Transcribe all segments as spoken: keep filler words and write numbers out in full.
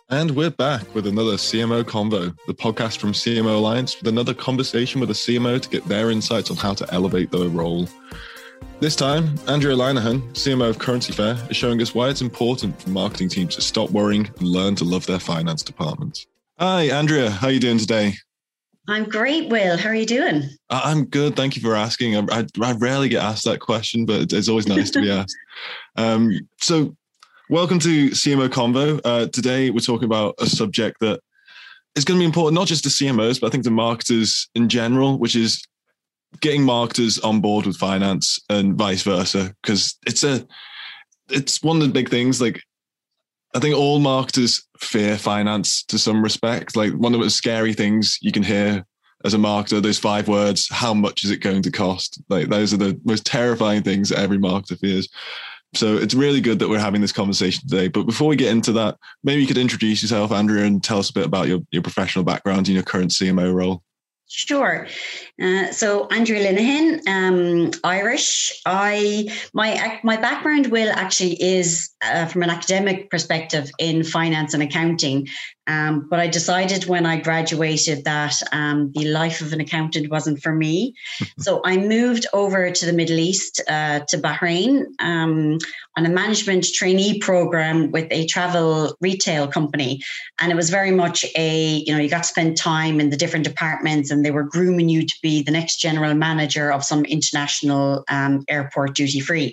And we're back with another C M O Convo, the podcast from C M O Alliance, with another conversation with a C M O to get their insights on how to elevate their role. This time, Andrea Linehan, C M O of Currency Fair, is showing us why it's important for marketing teams to stop worrying and learn to love their finance department. Hi, Andrea. How are you doing today? I'm great, Will. How are you doing? I'm good. Thank you for asking. I, I, I rarely get asked that question, but it's always nice to be asked. Um, so, welcome to C M O Convo. Uh, today, we're talking about a subject that is going to be important, not just to C M Os, but I think to marketers in general, which is getting marketers on board with finance and vice versa. Because it's a, it's one of the big things. Like, I think all marketers fear finance to some respect. Like, one of the scary things you can hear as a marketer, those five words: how much is it going to cost? Like, those are the most terrifying things that every marketer fears. So it's really good that we're having this conversation today. But before we get into that, maybe you could introduce yourself, Andrea, and tell us a bit about your, your professional background and your current C M O role. Sure. Uh, so Andrea Linehan, um, Irish. I my my background, Will, actually is uh, from an academic perspective in finance and accounting. Um, but I decided when I graduated that um, the life of an accountant wasn't for me. So I moved over to the Middle East, uh, to Bahrain, um, on a management trainee program with a travel retail company. And it was very much a, you know, you got to spend time in the different departments and they were grooming you to be the next general manager of some international um, airport duty free.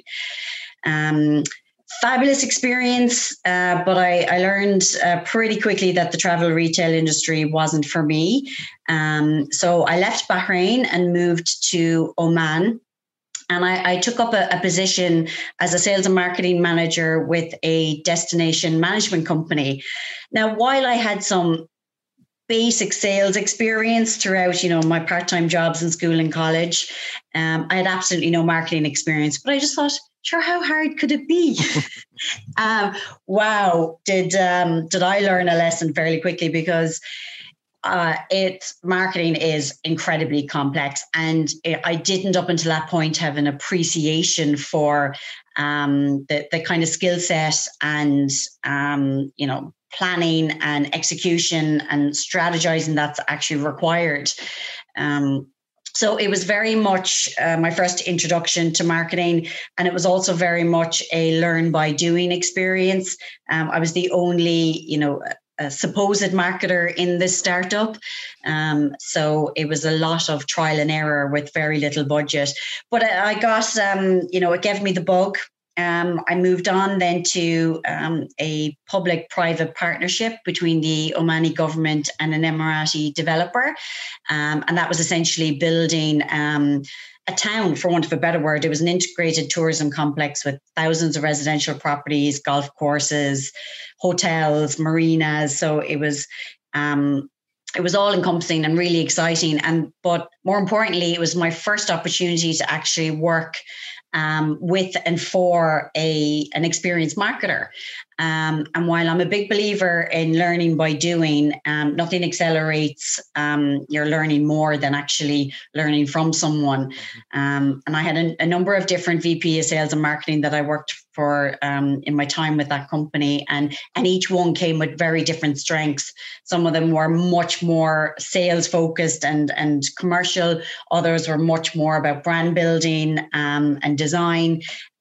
Um, Fabulous experience, uh, but I, I learned uh, pretty quickly that the travel retail industry wasn't for me. Um, so I left Bahrain and moved to Oman. And I, I took up a, a position as a sales and marketing manager with a destination management company. Now, while I had some basic sales experience throughout, you know, my part-time jobs in school and college, um, I had absolutely no marketing experience, but I just thought, sure, how hard could it be? um, wow, did um, did I learn a lesson fairly quickly, because uh, it marketing is incredibly complex, and it, I didn't up until that point have an appreciation for um, the the kind of skill set and um, you know planning and execution and strategizing that's actually required. Um, So it was very much uh, my first introduction to marketing, and it was also very much a learn by doing experience. Um, I was the only, you know, a supposed marketer in this startup. Um, so it was a lot of trial and error with very little budget. But I, I got, um, you know, it gave me the bug. Um, I moved on then to um, a public-private partnership between the Omani government and an Emirati developer. Um, and that was essentially building um, a town, for want of a better word. It was an integrated tourism complex with thousands of residential properties, golf courses, hotels, marinas. So it was... Um, It was all encompassing and really exciting. And but more importantly, it was my first opportunity to actually work um, with and for a an experienced marketer. Um, and while I'm a big believer in learning by doing, um, nothing accelerates um, your learning more than actually learning from someone. Um, and I had a, a number of different V P of sales and marketing that I worked for um, in my time with that company. And, and each one came with very different strengths. Some of them were much more sales focused and, and commercial. Others were much more about brand building um, and design.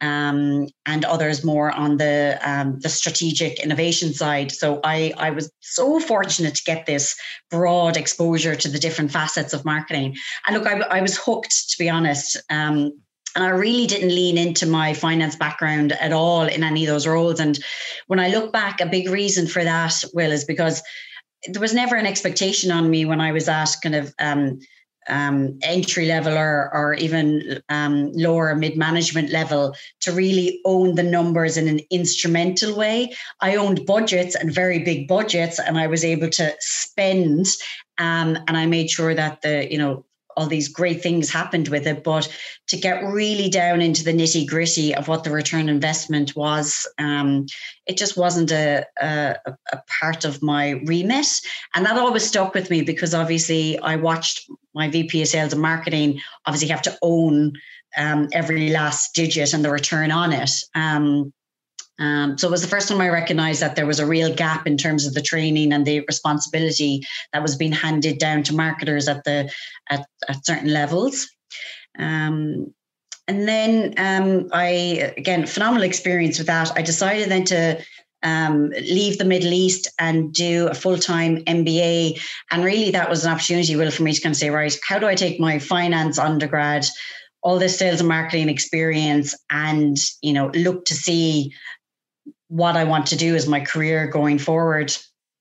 Um, and others more on the um, the strategic innovation side. So I, I was so fortunate to get this broad exposure to the different facets of marketing. And look, I, I was hooked, to be honest. Um, and I really didn't lean into my finance background at all in any of those roles. And when I look back, a big reason for that, Will, is because there was never an expectation on me when I was at kind of um, um, entry level or, or even um, lower mid-management level to really own the numbers in an instrumental way. I owned budgets and very big budgets, and I was able to spend um, and I made sure that the, you know, all these great things happened with it. But to get really down into the nitty gritty of what the return investment was, um, it just wasn't a, a, a part of my remit. And that always stuck with me because obviously I watched my V P of sales and marketing obviously have to own um, every last digit and the return on it. Um, Um, so it was the first time I recognized that there was a real gap in terms of the training and the responsibility that was being handed down to marketers at the at, at certain levels. Um, and then um, I, again, phenomenal experience with that. I decided then to um, leave the Middle East and do a full-time M B A. And really that was an opportunity, Will, for me to kind of say, right, how do I take my finance undergrad, all this sales and marketing experience, and, you know, look to see what I want to do as my career going forward.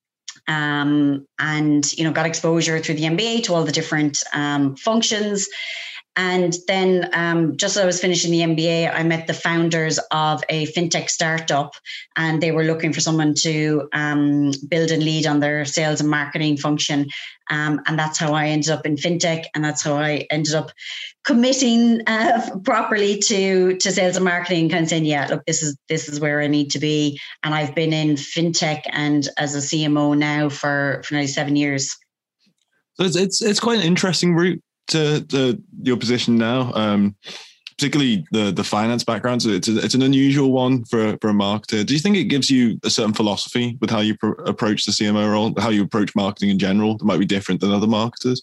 Um, and, you know, got exposure through the M B A to all the different um, functions. And then um, just as I was finishing the M B A, I met the founders of a fintech startup, and they were looking for someone to um, build and lead on their sales and marketing function. Um, and that's how I ended up in fintech, and that's how I ended up committing uh, properly to to sales and marketing, kind of saying, yeah, look, this is this is where I need to be. And I've been in fintech and as a C M O now for, for nearly seven years. So it's it's, it's quite an interesting route to, to your position now, um, particularly the the finance background. So it's a, it's an unusual one for for a marketer. Do you think it gives you a certain philosophy with how you pro- approach the C M O role, how you approach marketing in general that might be different than other marketers?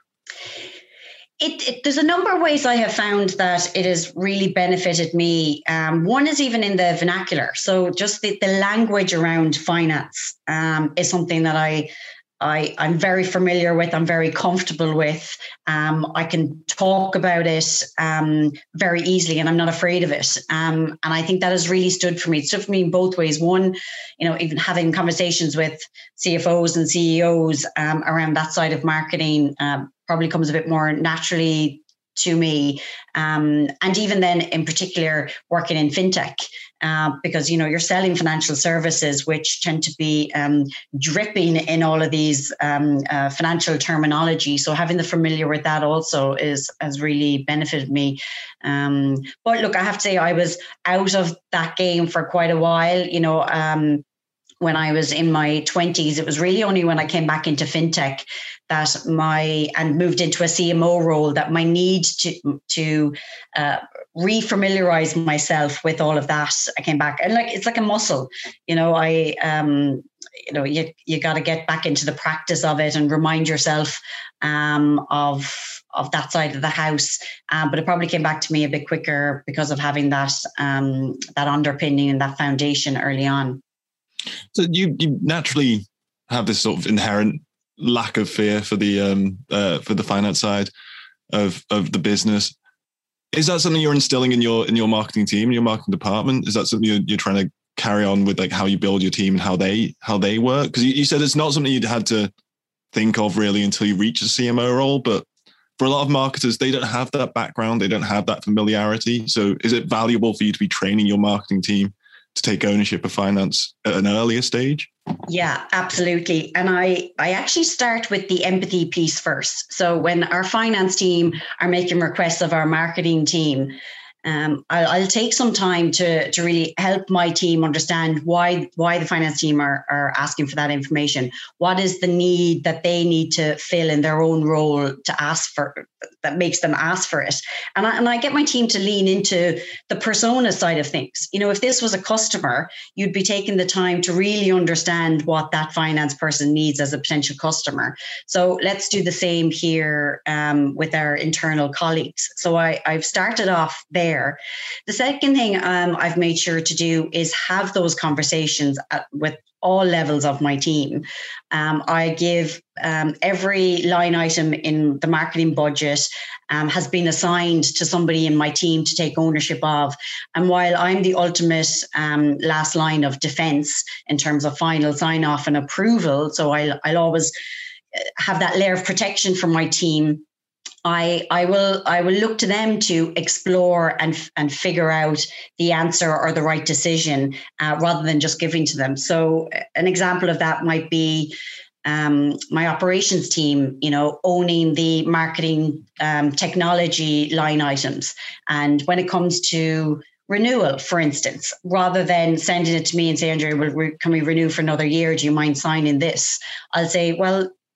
It, it, there's a number of ways I have found that it has really benefited me. Um, one is even in the vernacular. So just the, the language around finance um, is something that I I, I'm very familiar with, I'm very comfortable with. Um, I can talk about it um, very easily, and I'm not afraid of it. Um, and I think that has really stood for me. It stood for me in both ways. One, you know, even having conversations with C F Os and C E Os um, around that side of marketing um, probably comes a bit more naturally to me. Um, and even then, in particular, working in fintech. Uh, because, you know, you're selling financial services, which tend to be um, dripping in all of these um, uh, financial terminology. So having the familiar with that also is has really benefited me. Um, but look, I have to say I was out of that game for quite a while. You know, um, when I was in my twenties, it was really only when I came back into fintech that my and moved into a C M O role that my need to to uh, re-familiarize myself with all of that. I came back, and like it's like a muscle, you know. I um, you know, you you got to get back into the practice of it and remind yourself um, of of that side of the house. Um, but it probably came back to me a bit quicker because of having that um, that underpinning and that foundation early on. So you you naturally have this sort of inherent lack of fear for the um uh, for the finance side of of the business. Is that something you're instilling in your in your marketing team, in your marketing department? Is that something you're, you're trying to carry on with, like how you build your team and how they how they work? Because you, you said it's not something you'd had to think of really until you reach a C M O role, but for a lot of marketers, they don't have that background, they don't have that familiarity. So is it valuable for you to be training your marketing team to take ownership of finance at an earlier stage? Yeah, absolutely. And I, I actually start with the empathy piece first. So when our finance team are making requests of our marketing team, um, I'll, I'll take some time to, to really help my team understand why why the finance team are, are asking for that information. What is the need that they need to fill in their own role to ask for, that makes them ask for it. And I, and I get my team to lean into the persona side of things. You know, if this was a customer, you'd be taking the time to really understand what that finance person needs as a potential customer. So let's do the same here um, with our internal colleagues. So I, I've started off there. The second thing um, I've made sure to do is have those conversations at, with all levels of my team. Um, I give um, every line item in the marketing budget um, has been assigned to somebody in my team to take ownership of. And while I'm the ultimate um, last line of defense in terms of final sign off and approval, so I'll, I'll always have that layer of protection for my team. I, I will I will look to them to explore and and figure out the answer or the right decision uh, rather than just giving to them. So an example of that might be um, my operations team, you know, owning the marketing um, technology line items. And when it comes to renewal, for instance, rather than sending it to me and say, Andrea, well, can we renew for another year? Do you mind signing this? I'll say, well,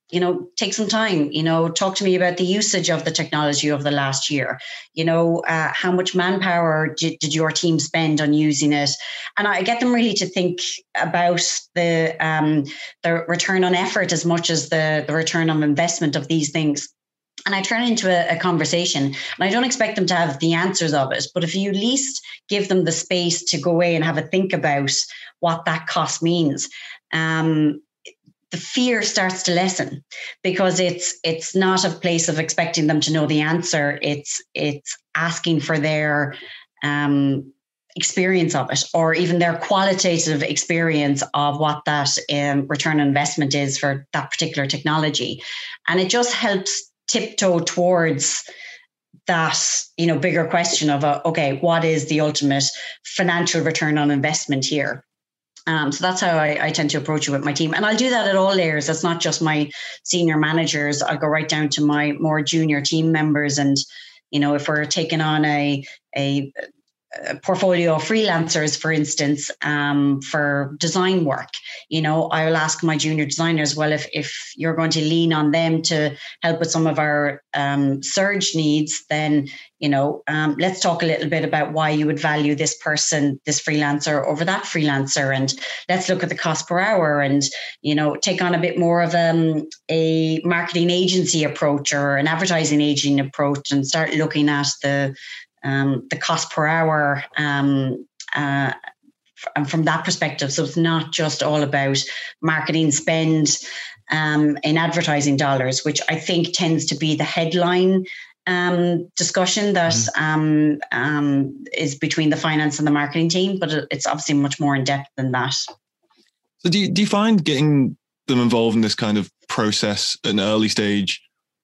you know, take some time, you know, talk to me about the usage of the technology over the last year. You know, uh, how much manpower did, did your team spend on using it? And I get them really to think about the um, the return on effort as much as the, the return on investment of these things. And I turn it into a, a conversation, and I don't expect them to have the answers of it. But if you at least give them the space to go away and have a think about what that cost means, um, the fear starts to lessen, because it's it's not a place of expecting them to know the answer. It's it's asking for their um, experience of it, or even their qualitative experience of what that um, return on investment is for that particular technology, and it just helps tiptoe towards that, you know, bigger question of, uh, okay, what is the ultimate financial return on investment here? Um, so that's how I, I tend to approach it with my team. And I'll do that at all layers. That's not just my senior managers. I'll go right down to my more junior team members. And, you know, if we're taking on a, a, a portfolio of freelancers, for instance, um, for design work, you know, I will ask my junior designers, well, if, if you're going to lean on them to help with some of our um, surge needs, then, you know, um, let's talk a little bit about why you would value this person, this freelancer over that freelancer. And let's look at the cost per hour and, you know, take on a bit more of um, a marketing agency approach or an advertising agency approach, and start looking at the um, the cost per hour um, uh, and from that perspective. So it's not just all about marketing spend um, in advertising dollars, which I think tends to be the headline um, discussion that mm-hmm. um, um, is between the finance and the marketing team, but it's obviously much more in depth than that. So do you, do you find getting them involved in this kind of process at an early stage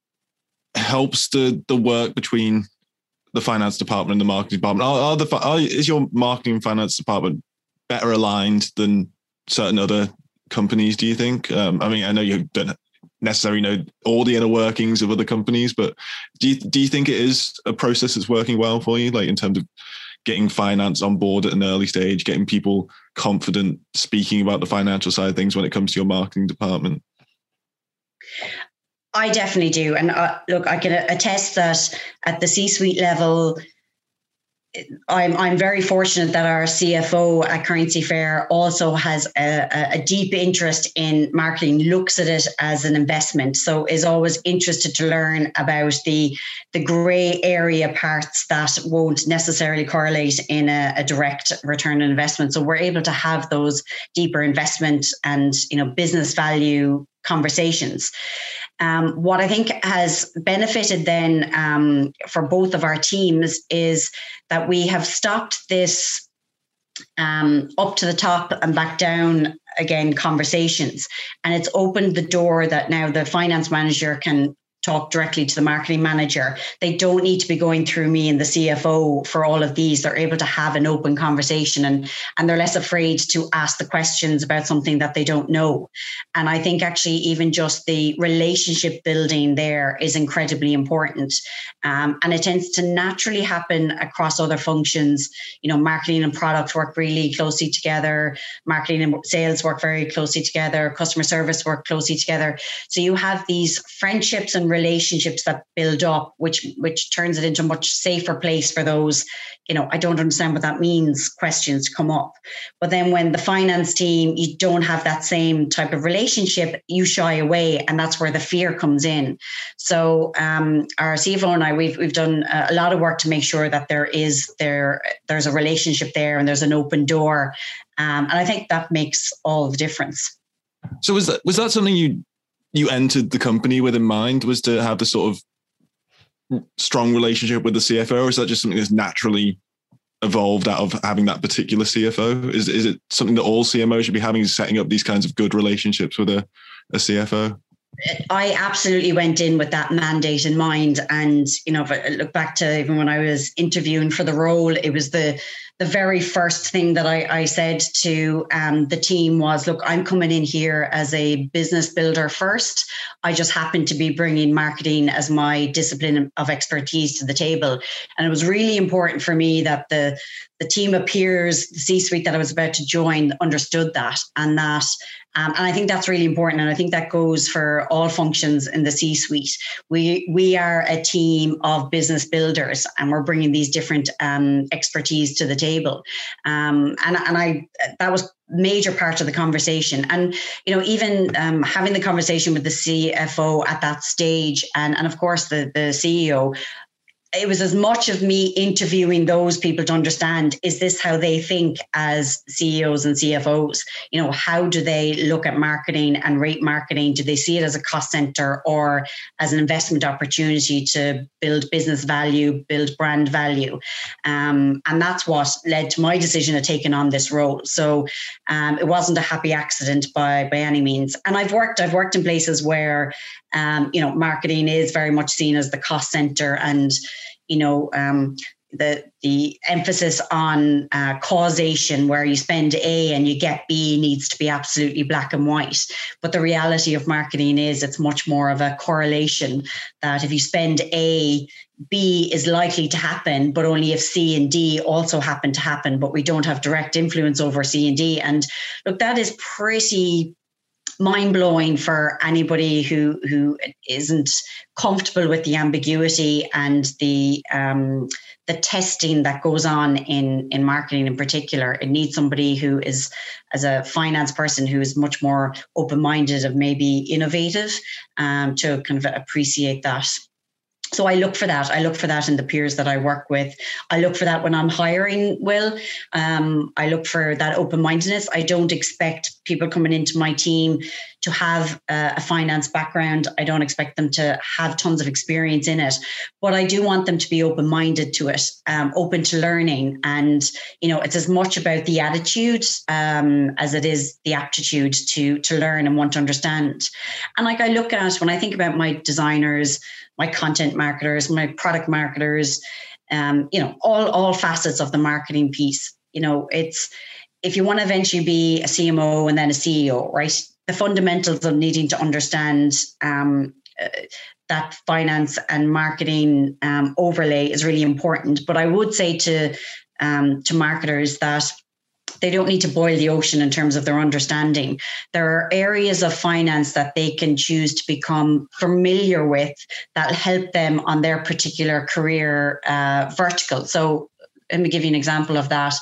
helps the the work between the finance department and the marketing department? Are, are the are, is your marketing and finance department better aligned than certain other companies, do you think? Um, I mean, I know you don't necessarily know all the inner workings of other companies, but do you, do you think it is a process that's working well for you, like in terms of getting finance on board at an early stage, getting people confident speaking about the financial side of things when it comes to your marketing department? I definitely do. And uh, look, I can attest that at the C-suite level, I'm I'm very fortunate that our C F O at Currency Fair also has a, a deep interest in marketing, looks at it as an investment, so is always interested to learn about the the grey area parts that won't necessarily correlate in a, a direct return on investment. So we're able to have those deeper investment and, you know, business value conversations. Um, what I think has benefited then um, for both of our teams is that we have stopped this um, up to the top and back down again conversations. And it's opened the door that now the finance manager can talk directly to the marketing manager. They don't need to be going through me and the C F O for all of these. They're able to have an open conversation, and, and they're less afraid to ask the questions about something that they don't know. And I think actually even just the relationship building there is incredibly important. Um, and it tends to naturally happen across other functions. You know, marketing and product work really closely together. Marketing and sales work very closely together. Customer service work closely together. So you have these friendships and relationships that build up, which which turns it into a much safer place for those, you know, I don't understand what that means questions to come up. But then when the finance team, you don't have that same type of relationship, you shy away, and that's where the fear comes in. So um, our C F O and I, we've we've done a lot of work to make sure that there is there there's a relationship there and there's an open door, um, and I think that makes all the difference. So was that was that something you you entered the company with in mind, was to have the sort of strong relationship with the C F O, or is that just something that's naturally evolved out of having that particular C F O? Is is it something that all C M Os should be having, is setting up these kinds of good relationships with a, a C F O? I absolutely went in with that mandate in mind. And, you know, if I look back to even when I was interviewing for the role, it was the the very first thing that I, I said to um, the team was, look, I'm coming in here as a business builder first. I just happen to be bringing marketing as my discipline of expertise to the table. And it was really important for me that the, the team of peers, the C-suite that I was about to join, understood that, and that Um, and I think that's really important. And I think that goes for all functions in the C-suite. We we are a team of business builders, and we're bringing these different um, expertise to the table. Um, and and I that was major part of the conversation. And, you know, even um, having the conversation with the C F O at that stage, and, and of course the, the C E O, it was as much of me interviewing those people to understand, is this how they think as C E Os and C F Os? You know, how do they look at marketing and rate marketing? Do they see it as a cost center or as an investment opportunity to build business value, build brand value? Um, and that's what led to my decision of taking on this role. So um, it wasn't a happy accident by, by any means. And I've worked, I've worked in places where, um, you know, marketing is very much seen as the cost center, and you know, um, the the emphasis on uh, causation, where you spend A and you get B, needs to be absolutely black and white. But the reality of marketing is it's much more of a correlation, that if you spend A, B is likely to happen, but only if C and D also happen to happen, but we don't have direct influence over C and D. And look, that is pretty mind-blowing for anybody who who isn't comfortable with the ambiguity and the um, the testing that goes on in in marketing in particular. It needs somebody who is, as a finance person, who is much more open-minded and maybe innovative um, to kind of appreciate that. So I look for that. I look for that in the peers that I work with. I look for that when I'm hiring, Will. Um, I look for that open-mindedness. I don't expect people coming into my team to have a, a finance background. I don't expect them to have tons of experience in it. But I do want them to be open-minded to it, um, open to learning. And, you know, it's as much about the attitude um, as it is the aptitude to, to learn and want to understand. And like I look at, when I think about my designers, my content marketers, my product marketers, um, you know, all, all facets of the marketing piece. You know, it's, if you want to eventually be a C M O and then a C E O, right? The fundamentals of needing to understand um, uh, that finance and marketing um, overlay is really important. But I would say to um, to marketers that they don't need to boil the ocean in terms of their understanding. There are areas of finance that they can choose to become familiar with that help them on their particular career uh, vertical. So let me give you an example of that.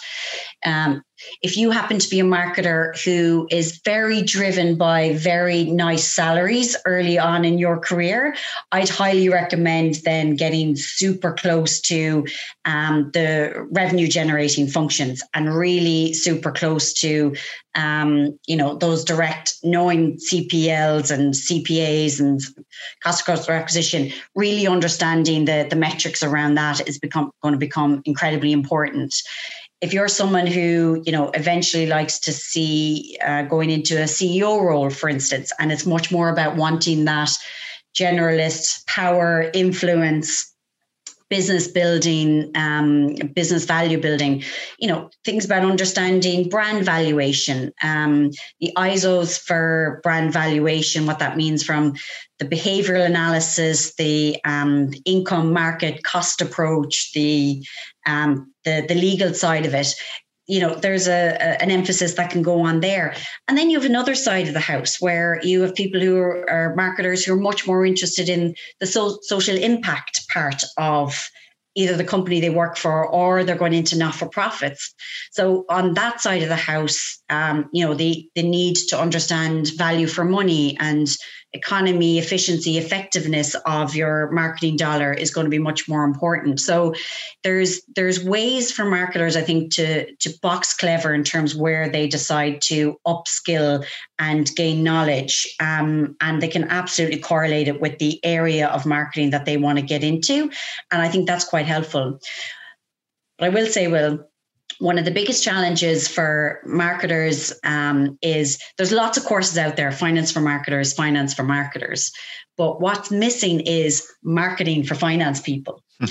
Um, if you happen to be a marketer who is very driven by very nice salaries early on in your career, I'd highly recommend then getting super close to um, the revenue generating functions and really super close to, um, you know, those direct, knowing C P Ls and C P As and cost of customer acquisition, really understanding the, the metrics around that is become going to become incredibly important. If you're someone who, you know, eventually likes to see uh, going into a C E O role, for instance, and it's much more about wanting that generalist power, influence, business building, um, business value building, you know, things about understanding brand valuation, um, the I S Os for brand valuation, what that means from the behavioral analysis, the um, income market cost approach, the um, the the legal side of it. You know, there's a, a an emphasis that can go on there. And then you have another side of the house where you have people who are, are marketers who are much more interested in the so, social impact part of either the company they work for or they're going into not-for-profits. So on that side of the house, um, you know, the, the need to understand value for money and economy, efficiency, effectiveness of your marketing dollar is going to be much more important. So there's there's ways for marketers, I think, to, to box clever in terms of where they decide to upskill and gain knowledge. Um, and they can absolutely correlate it with the area of marketing that they want to get into. And I think that's quite helpful. But I will say, Will, one of the biggest challenges for marketers um, is there's lots of courses out there, finance for marketers, finance for marketers. But what's missing is marketing for finance people.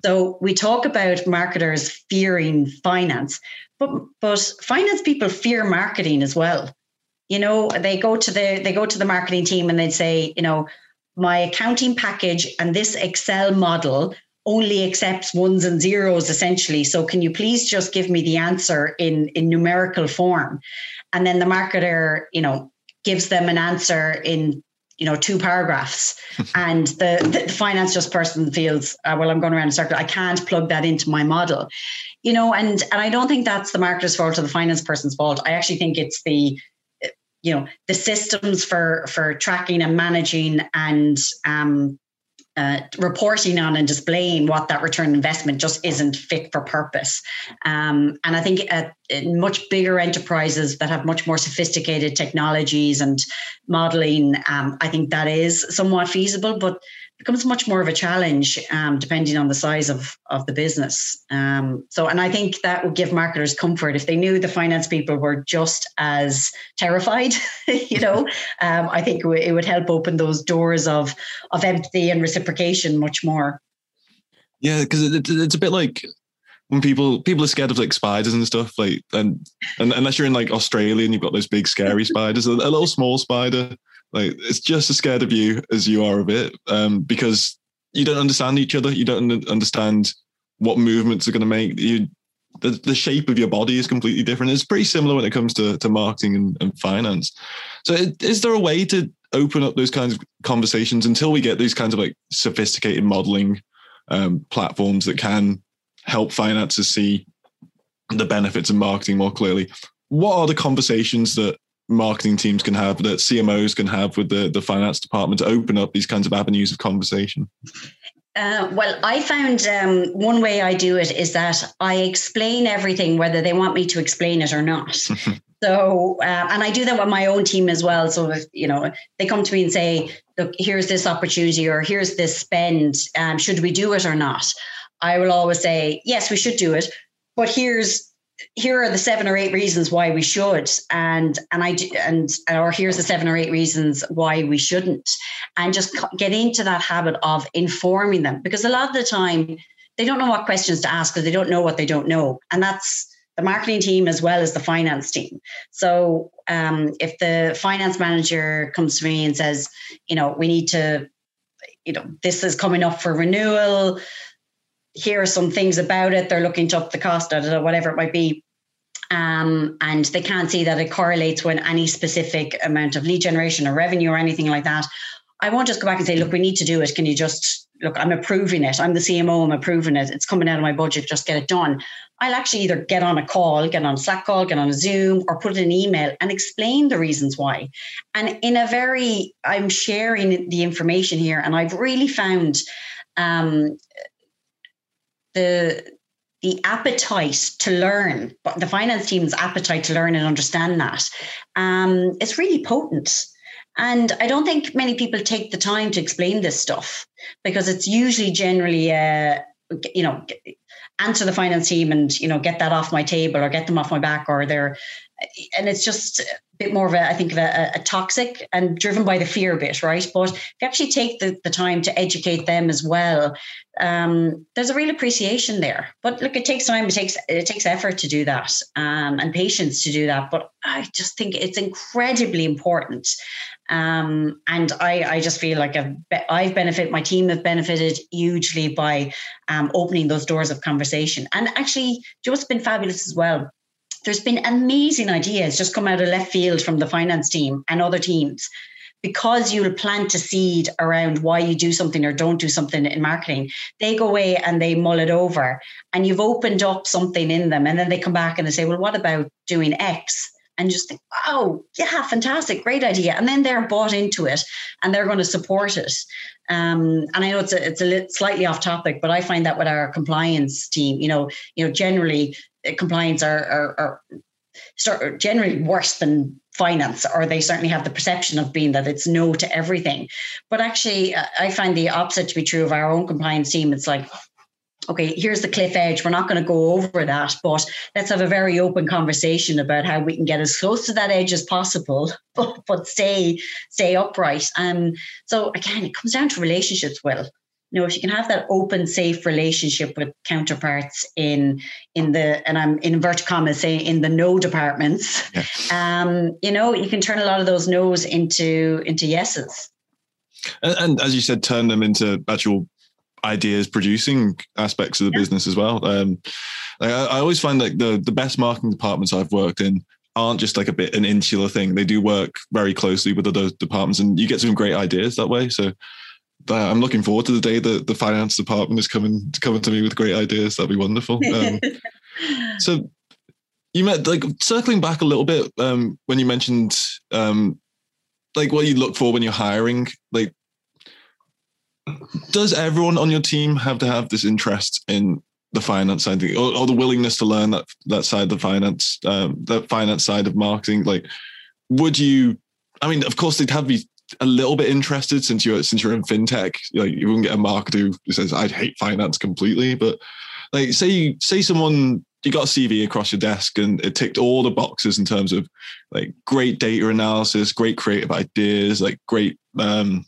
So we talk about marketers fearing finance, but but finance people fear marketing as well. You know, they go to the they go to the marketing team and they'd say, you know, my accounting package and this Excel model only accepts ones and zeros essentially. So can you please just give me the answer in, in numerical form? And then the marketer, you know, gives them an answer in, you know, two paragraphs. And the, the finance just person feels, uh, well, I'm going around in a circle. I can't plug that into my model, you know, and, and I don't think that's the marketer's fault or the finance person's fault. I actually think it's the, you know, the systems for, for tracking and managing and, um, Uh, reporting on and displaying what that return investment just isn't fit for purpose. Um, and I think at, in much bigger enterprises that have much more sophisticated technologies and modeling, um, I think that is somewhat feasible, but becomes much more of a challenge um, depending on the size of, of the business. Um, so, and I think that would give marketers comfort if they knew the finance people were just as terrified, you know, um, I think it, w- it would help open those doors of, of empathy and reciprocation much more. Yeah, because it, it, it's a bit like when people people are scared of like spiders and stuff, like, and, and unless you're in like Australia and you've got those big scary spiders, a, a little small spider, like it's just as scared of you as you are of it, um, because you don't understand each other. You don't understand what movements are going to make. You, the, the shape of your body is completely different. It's pretty similar when it comes to, to marketing and, and finance. So it, is there a way to open up those kinds of conversations until we get these kinds of like sophisticated modeling um, platforms that can help finances see the benefits of marketing more clearly? What are the conversations that marketing teams can have, that C M Os can have with the, the finance department to open up these kinds of avenues of conversation? Uh, well, I found um, one way I do it is that I explain everything, whether they want me to explain it or not. So, uh, and I do that with my own team as well. So if, you know, they come to me and say, look, here's this opportunity or here's this spend, um, should we do it or not? I will always say, yes, we should do it, but here's here are the seven or eight reasons why we should, and and I do, and or here's the seven or eight reasons why we shouldn't, and just get into that habit of informing them, because a lot of the time they don't know what questions to ask because they don't know what they don't know, and that's the marketing team as well as the finance team. So um, if the finance manager comes to me and says, you know, we need to, you know, this is coming up for renewal, here are some things about it, they're looking to up the cost, or whatever it might be, um, and they can't see that it correlates with any specific amount of lead generation or revenue or anything like that, I won't just go back and say, look, we need to do it. Can you just, look, I'm approving it. I'm the C M O, I'm approving it. It's coming out of my budget, just get it done. I'll actually either get on a call, get on a Slack call, get on a Zoom, or put an email and explain the reasons why. And in a very, I'm sharing the information here, and I've really found um, the the appetite to learn, the finance team's appetite to learn and understand that, um, it's really potent. And I don't think many people take the time to explain this stuff, because it's usually generally, uh, you know, answer the finance team and, you know, get that off my table or get them off my back, or they're, and it's just a bit more of a, I think, of a, a toxic and driven by the fear bit, right? But if you actually take the, the time to educate them as well, um, there's a real appreciation there. But look, it takes time, it takes it takes effort to do that, um, and patience to do that. But I just think it's incredibly important. Um, and I, I just feel like I've, be- I've benefited, my team have benefited hugely by um, opening those doors of conversation. And actually, what's been fabulous as well, there's been amazing ideas just come out of left field from the finance team and other teams, because you'll plant a seed around why you do something or don't do something in marketing. They go away and they mull it over, and you've opened up something in them. And then they come back and they say, well, what about doing X? And just think, oh, yeah, fantastic, great idea. And then they're bought into it and they're going to support it. Um, and I know it's a, it's a little slightly off topic, but I find that with our compliance team, you know, you know, generally compliance are, are, are start generally worse than finance, or they certainly have the perception of being that it's no to everything. But actually, I find the opposite to be true of our own compliance team. It's like, okay, here's the cliff edge. We're not going to go over that, but let's have a very open conversation about how we can get as close to that edge as possible, but, but stay stay upright. Um, so again, it comes down to relationships, Will. you know, if you can have that open, safe relationship with counterparts in in the, and I'm in inverted commas saying in the no departments, yeah. um, you know, you can turn a lot of those no's into into yeses. And, and as you said, turn them into actual ideas producing aspects of the yeah. business as well. Um, I, I always find like the the best marketing departments I've worked in aren't just like a bit an insular thing. They do work very closely with other departments, and you get some great ideas that way. So uh, I'm looking forward to the day that the finance department is coming coming to me with great ideas. That'd be wonderful. Um, so you met like circling back a little bit um, when you mentioned um, like what you look for when you're hiring. Like, does everyone on your team have to have this interest in the finance side, or, or the willingness to learn that that side of the finance, um, that finance side of marketing? Like, would you? I mean, of course, they'd have to be a little bit interested since you're since you're in fintech. Like, you wouldn't get a marketer who says I'd hate finance completely, but like, say you say someone you got a C V across your desk and it ticked all the boxes in terms of like great data analysis, great creative ideas, like great. Um,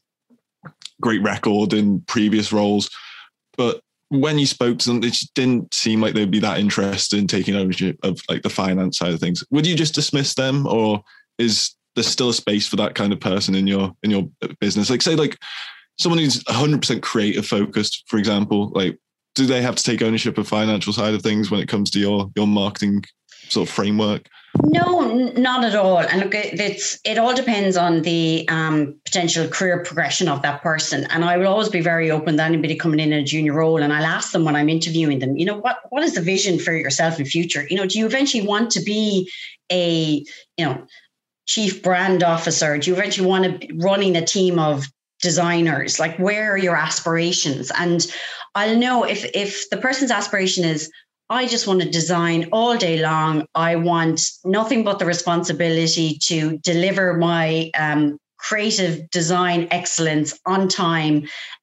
great record in previous roles, but when you spoke to them, it just didn't seem like they'd be that interested in taking ownership of like the finance side of things. Would you just dismiss them, or is there still a space for that kind of person in your in your business? Like, say like someone who's one hundred percent creative focused, for example, like do they have to take ownership of financial side of things when it comes to your your marketing sort of framework? No, not at all. And look, it's it all depends on the um, potential career progression of that person. And I will always be very open to anybody coming in in a junior role. And I'll ask them when I'm interviewing them, you know, what what is the vision for yourself in future? You know, do you eventually want to be a, you know, chief brand officer? Do you eventually want to be running a team of designers? Like, where are your aspirations? And I'll know if if the person's aspiration is, I just want to design all day long. I want nothing but the responsibility to deliver my um, creative design excellence on time,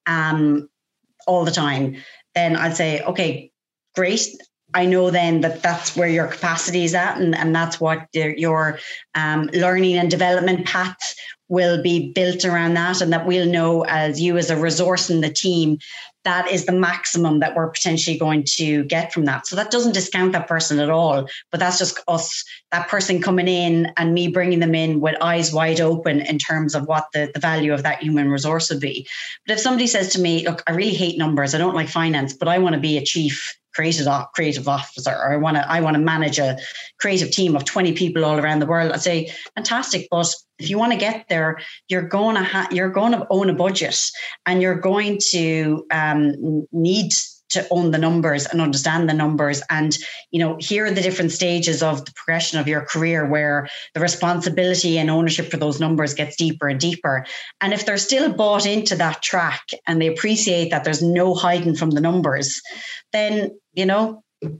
um, all the time. Then I'd say, okay, great. I know then that that's where your capacity is at, and, and that's what your, your um, learning and development path will be built around that, and that we'll know as you as a resource in the team, that is the maximum that we're potentially going to get from that. So that doesn't discount that person at all, but that's just us, that person coming in and me bringing them in with eyes wide open in terms of what the, the value of that human resource would be. But if somebody says to me, look, I really hate numbers, I don't like finance, but I want to be a chief creative creative officer, or I want to I want to manage a creative team of twenty people all around the world, I'd say fantastic. But if you want to get there, you're going to ha- you're going to own a budget, and you're going to um, need to own the numbers and understand the numbers. And, you know, here are the different stages of the progression of your career where the responsibility and ownership for those numbers gets deeper and deeper. And if they're still bought into that track and they appreciate that there's no hiding from the numbers, then, you know,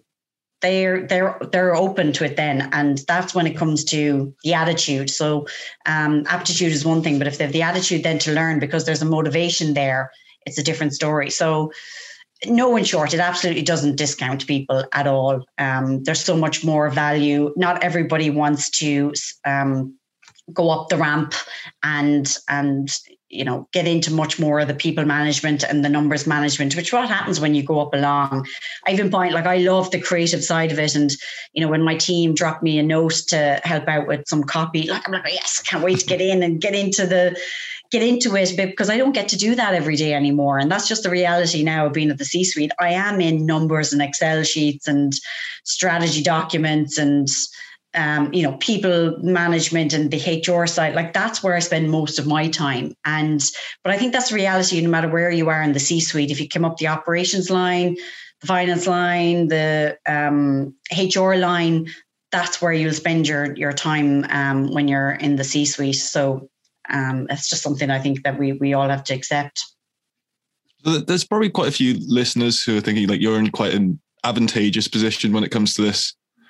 they're they're they're open to it then. And that's when it comes to the attitude. So um, aptitude is one thing, but if they have the attitude then to learn because there's a motivation there, it's a different story. So no, in short, it absolutely doesn't discount people at all. Um, there's so much more value. Not everybody wants to um, go up the ramp and and you know get into much more of the people management and the numbers management, which what happens when you go up along. I even find like I love the creative side of it, and you know when my team dropped me a note to help out with some copy, like I'm like yes, can't wait to get in and get into the. get into it because I don't get to do that every day anymore. And that's just the reality now of being at the C-suite. I am in numbers and Excel sheets and strategy documents and, um, you know, people management and the H R side. Like that's where I spend most of my time. And, but I think that's the reality no matter where you are in the C-suite. If you come up the operations line, the finance line, the um, H R line, that's where you'll spend your, your time um, when you're in the C-suite. So, Um, it's just something I think that we we all have to accept. There's probably quite a few listeners who are thinking like you're in quite an advantageous position when it comes to this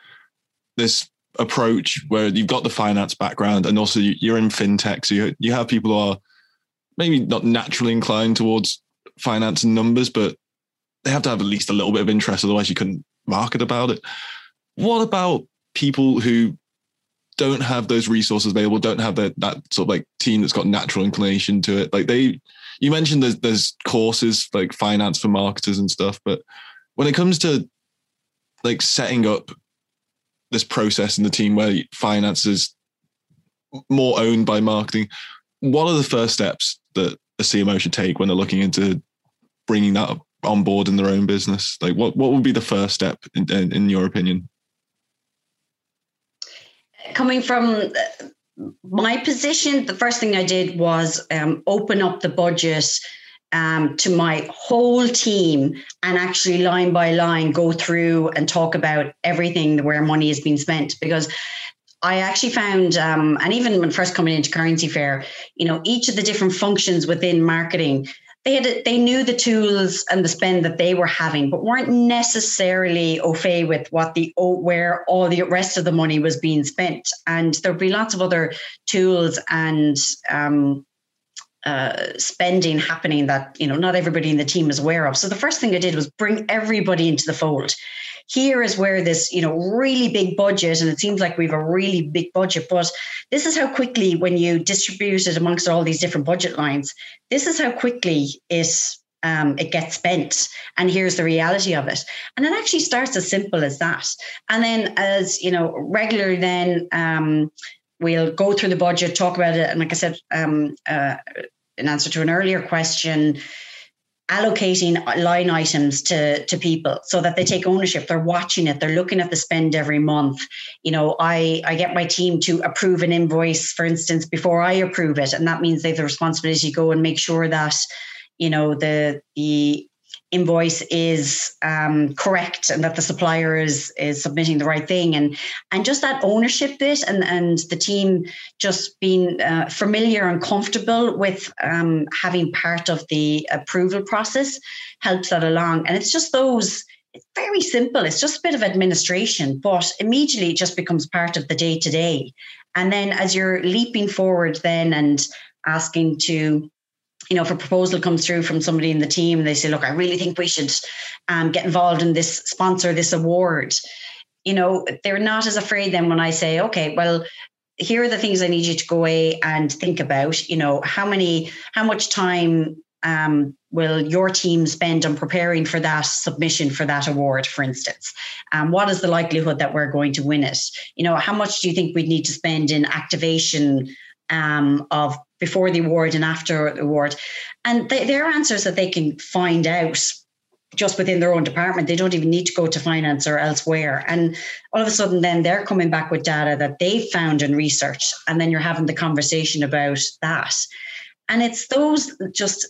this approach where you've got the finance background and also you're in fintech, so you you have people who are maybe not naturally inclined towards finance and numbers, but they have to have at least a little bit of interest, otherwise you couldn't market about it. What about people who don't have those resources available, don't have that that sort of like team that's got natural inclination to it? Like they, you mentioned there's, there's courses like finance for marketers and stuff, but when it comes to like setting up this process in the team where finance is more owned by marketing, what are the first steps that a C M O should take when they're looking into bringing that on board in their own business? Like what, what would be the first step in, in, in your opinion? Coming from my position, the first thing I did was um, open up the budget um, to my whole team and actually line by line go through and talk about everything where money is being spent. Because I actually found, um, and even when first coming into Currency Fair, you know, each of the different functions within marketing, they had they knew the tools and the spend that they were having, but weren't necessarily au fait with what the where all the rest of the money was being spent. And there'd be lots of other tools and um, uh, spending happening that, you know, not everybody in the team is aware of. So the first thing I did was bring everybody into the fold. Here is where this, you know, really big budget, and it seems like we have a really big budget, but this is how quickly, when you distribute it amongst all these different budget lines, this is how quickly it um, it gets spent. And here's the reality of it. And it actually starts as simple as that. And then, as you know, regularly, then um, we'll go through the budget, talk about it, and like I said, um, uh, in answer to an earlier question, allocating line items to, to people so that they take ownership. They're watching it. They're looking at the spend every month. You know, I, I get my team to approve an invoice, for instance, before I approve it. And that means they have the responsibility to go and make sure that, you know, the, the invoice is um, correct and that the supplier is, is submitting the right thing. And, and just that ownership bit and, and the team just being uh, familiar and comfortable with um, having part of the approval process helps that along. And it's just those, it's very simple. It's just a bit of administration, but immediately it just becomes part of the day to day. And then as you're leaping forward then and asking to, you know, if a proposal comes through from somebody in the team, they say, look, I really think we should um, get involved in this, sponsor this award. You know, they're not as afraid then when I say, okay, well, here are the things I need you to go away and think about. You know, how many, how much time um, will your team spend on preparing for that submission for that award, for instance? Um, what is the likelihood that we're going to win it? You know, how much do you think we'd need to spend in activation um, of before the award and after the award? And they, they're answers that they can find out just within their own department. They don't even need to go to finance or elsewhere. And all of a sudden then they're coming back with data that they've found and researched. And then you're having the conversation about that. And it's those just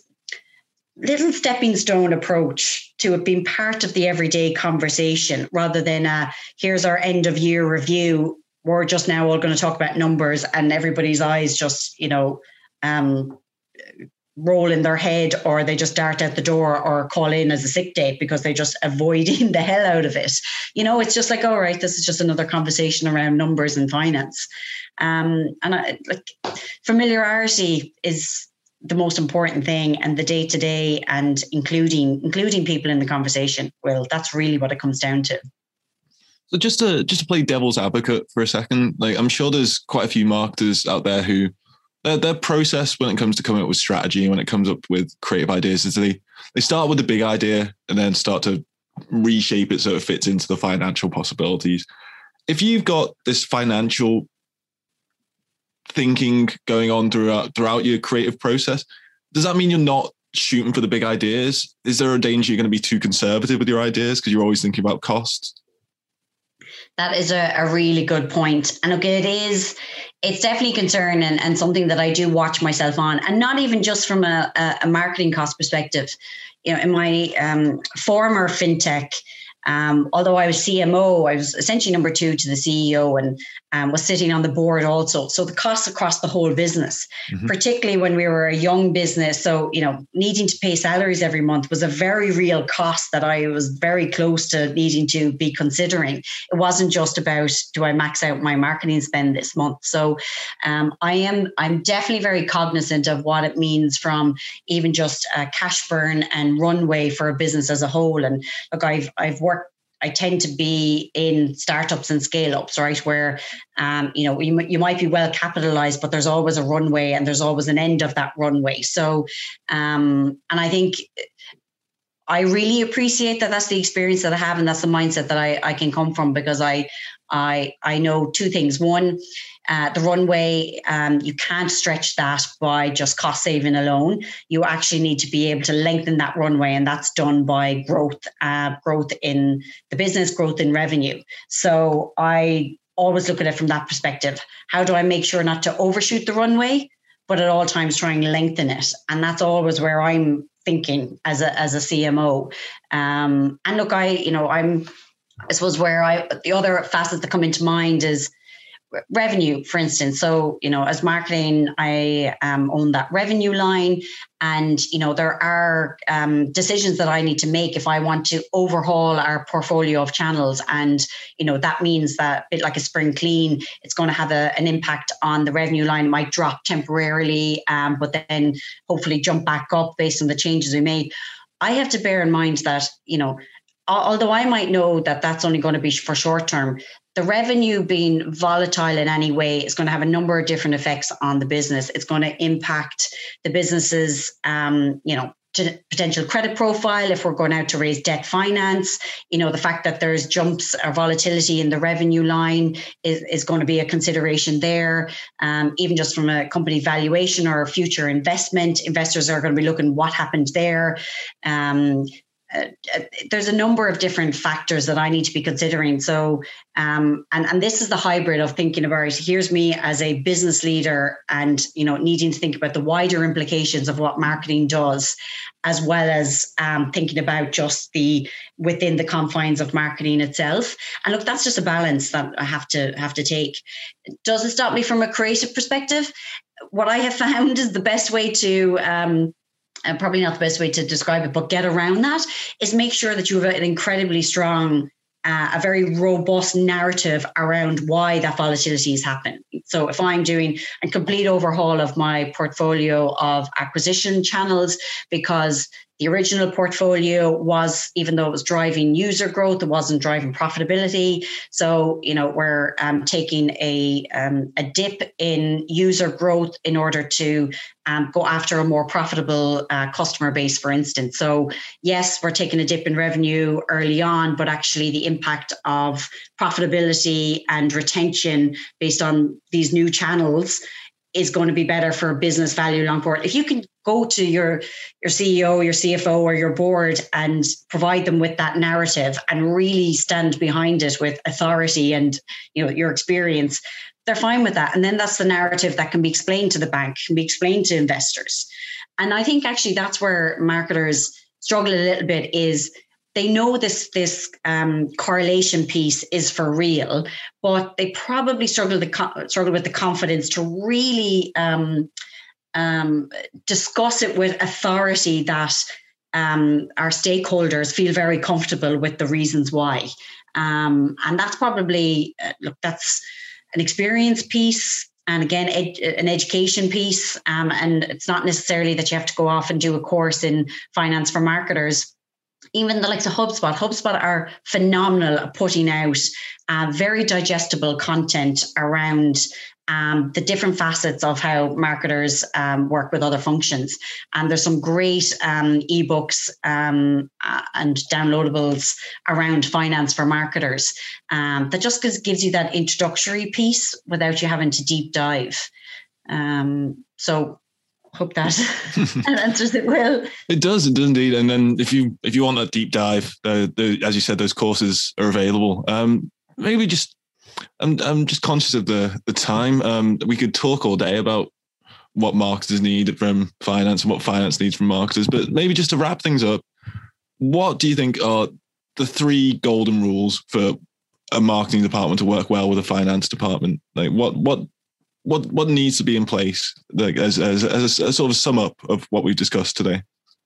little stepping stone approach to it being part of the everyday conversation rather than uh, here's our end of year review. We're just now all going to talk about numbers and everybody's eyes just, you know, um, roll in their head, or they just dart out the door or call in as a sick day because they're just avoiding the hell out of it. You know, it's just like, all right, this is just another conversation around numbers and finance. Um, and I, like familiarity is the most important thing, and the day to day and including including people in the conversation. Well, that's really what it comes down to. So just to just to play devil's advocate for a second, like I'm sure there's quite a few marketers out there who their their process when it comes to coming up with strategy and when it comes up with creative ideas is they they start with the big idea and then start to reshape it so it fits into the financial possibilities. If you've got this financial thinking going on throughout throughout your creative process, does that mean you're not shooting for the big ideas? Is there a danger you're going to be too conservative with your ideas because you're always thinking about costs? That is a, a really good point. And okay, it is, it's definitely a concern and, and something that I do watch myself on, and not even just from a, a marketing cost perspective. You know, in my um, former fintech, um, although I was C M O, I was essentially number two to the C E O and um, was sitting on the board also. So the costs across the whole business, mm-hmm. particularly when we were a young business. So, you know, needing to pay salaries every month was a very real cost that I was very close to needing to be considering. It wasn't just about, do I max out my marketing spend this month? So um, I am, I'm definitely very cognizant of what it means from even just a cash burn and runway for a business as a whole. And look, I've, I've worked I tend to be in startups and scale ups, right? Where, um, you know, you, you might be well capitalized, but there's always a runway and there's always an end of that runway. So, um, and I think I really appreciate that that's the experience that I have, and that's the mindset that I, I can come from, because I, I, I know two things. One, uh, the runway, um, you can't stretch that by just cost saving alone. You actually need to be able to lengthen that runway, and that's done by growth, uh, growth in the business, growth in revenue. So I always look at it from that perspective. How do I make sure not to overshoot the runway, but at all times try and lengthen it? And that's always where I'm thinking as a as a C M O. Um, and look, I, you know, I'm, I suppose where I, the other facets that come into mind is revenue, for instance. So, you know, as marketing, I um, own that revenue line, and, you know, there are um, decisions that I need to make if I want to overhaul our portfolio of channels. And, you know, that means that a bit like a spring clean, it's going to have a, an impact on the revenue line. It might drop temporarily, um, but then hopefully jump back up based on the changes we made. I have to bear in mind that, you know, although I might know that that's only going to be for short term, the revenue being volatile in any way is going to have a number of different effects on the business. It's going to impact the business's, um, you know, potential credit profile if we're going out to raise debt finance. You know, the fact that there's jumps or volatility in the revenue line is, is going to be a consideration there. Um, even just from a company valuation or future investment, investors are going to be looking what happened there. Um, Uh, there's a number of different factors that I need to be considering. So, um, and, and this is the hybrid of thinking about, here's me as a business leader and, you know, needing to think about the wider implications of what marketing does, as well as um, thinking about just the within the confines of marketing itself. And look, that's just a balance that I have to have to take. Does it stop me from a creative perspective? What I have found is the best way to, um, and probably not the best way to describe it, but get around that is make sure that you have an incredibly strong, uh, a very robust narrative around why that volatility is happening. So if I'm doing a complete overhaul of my portfolio of acquisition channels, because the original portfolio was, even though it was driving user growth, it wasn't driving profitability. So, you know, we're um, taking a um, a dip in user growth in order to um, go after a more profitable uh, customer base, for instance. So, yes, we're taking a dip in revenue early on, but actually the impact of profitability and retention based on these new channels is going to be better for business value long forward. If you can go to your, your C E O, your C F O, or your board and provide them with that narrative and really stand behind it with authority and, you know, your experience, they're fine with that. And then that's the narrative that can be explained to the bank, can be explained to investors. And I think actually that's where marketers struggle a little bit, is they know this this um, correlation piece is for real, but they probably struggle to struggle with the confidence to really um, um, discuss it with authority that um, our stakeholders feel very comfortable with the reasons why. Um, and that's probably uh, look, that's an experience piece. And again, ed, an education piece. Um, and it's not necessarily that you have to go off and do a course in finance for marketers. Even the likes of HubSpot. HubSpot are phenomenal at putting out uh, very digestible content around um, the different facets of how marketers um, work with other functions. And there's some great um, ebooks um, uh, and downloadables around finance for marketers um, that just gives, gives you that introductory piece without you having to deep dive. Um, so hope that, that answers it well. It does, it does indeed. And then if you if you want a deep dive, uh, the, as you said, those courses are available. Um, maybe just, I'm I'm just conscious of the the time. Um, we could talk all day about what marketers need from finance and what finance needs from marketers. But maybe just to wrap things up, what do you think are the three golden rules for a marketing department to work well with a finance department? Like what what What what needs to be in place, like as as as a, a sort of sum up of what we've discussed today?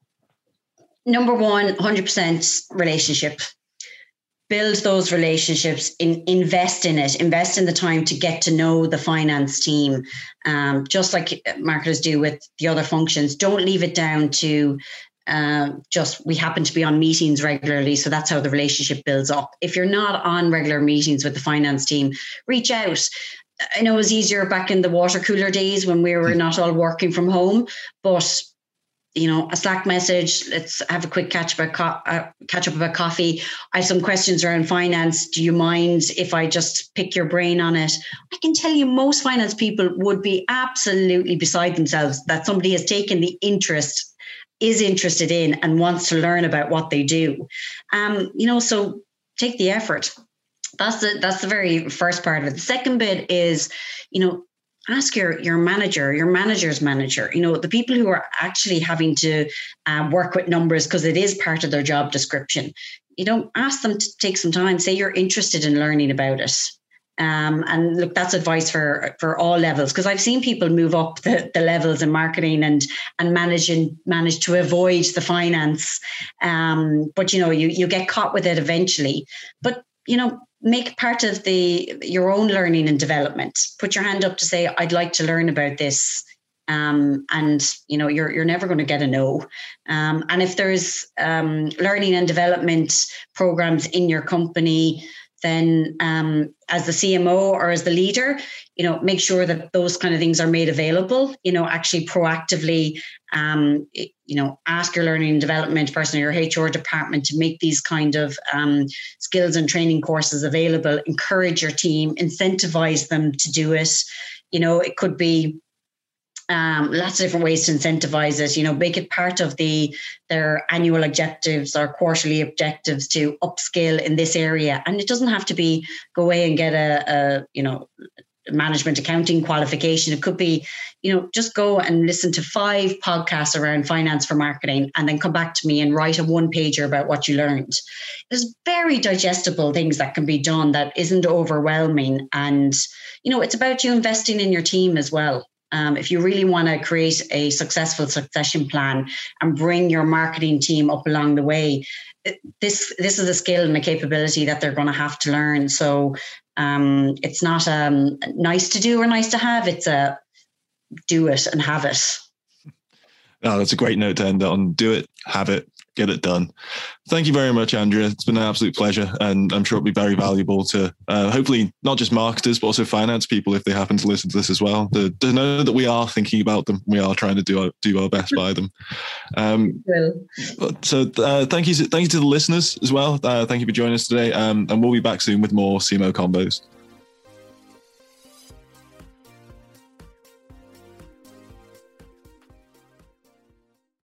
Number one, one hundred percent relationship. Build those relationships. In invest in it. Invest in the time to get to know the finance team, um, just like marketers do with the other functions. Don't leave it down to uh, just we happen to be on meetings regularly, so that's how the relationship builds up. If you're not on regular meetings with the finance team, reach out. I know it was easier back in the water cooler days when we were not all working from home, but you know, a Slack message, let's have a quick catch about co- uh, catch up about coffee. I have some questions around finance. Do you mind if I just pick your brain on it? I can tell you most finance people would be absolutely beside themselves that somebody has taken the interest, is interested in, and wants to learn about what they do. Um, you know, so take the effort. That's the that's the very first part of it. The second bit is, you know, ask your, your manager, your manager's manager, you know, the people who are actually having to uh, work with numbers because it is part of their job description. You know, ask them to take some time, say you're interested in learning about it. Um, and look, that's advice for, for all levels, because I've seen people move up the, the levels in marketing and and manage and manage to avoid the finance. Um, but, you know, you, you get caught with it eventually. But, you know, make part of the your own learning and development. Put your hand up to say, I'd like to learn about this. Um, and, you know, you're you're never going to get a no. Um, and if there's um, learning and development programs in your company, then um, as the C M O or as the leader, you know, make sure that those kind of things are made available, you know, actually proactively, um, you know, ask your learning and development person or your H R department to make these kind of um, skills and training courses available, encourage your team, incentivize them to do it. You know, it could be Um, lots of different ways to incentivize it, you know, make it part of the their annual objectives or quarterly objectives to upskill in this area. And it doesn't have to be go away and get a, a you know, management accounting qualification. It could be, you know, just go and listen to five podcasts around finance for marketing and then come back to me and write a one pager about what you learned. There's very digestible things that can be done that isn't overwhelming. And, you know, it's about you investing in your team as well. Um, if you really want to create a successful succession plan and bring your marketing team up along the way, this this is a skill and a capability that they're going to have to learn. So um, it's not um, nice to do or nice to have. It's a do it and have it. Oh, that's a great note to end on. Do it, have it, get it done. Thank you very much, Andrea. It's been an absolute pleasure, and I'm sure it'll be very valuable to uh, hopefully not just marketers, but also finance people if they happen to listen to this as well, to, to know that we are thinking about them. We are trying to do our, do our best by them. Um, so uh, thank you, thank you to the listeners as well. Uh, thank you for joining us today, um, and we'll be back soon with more C M O Convos.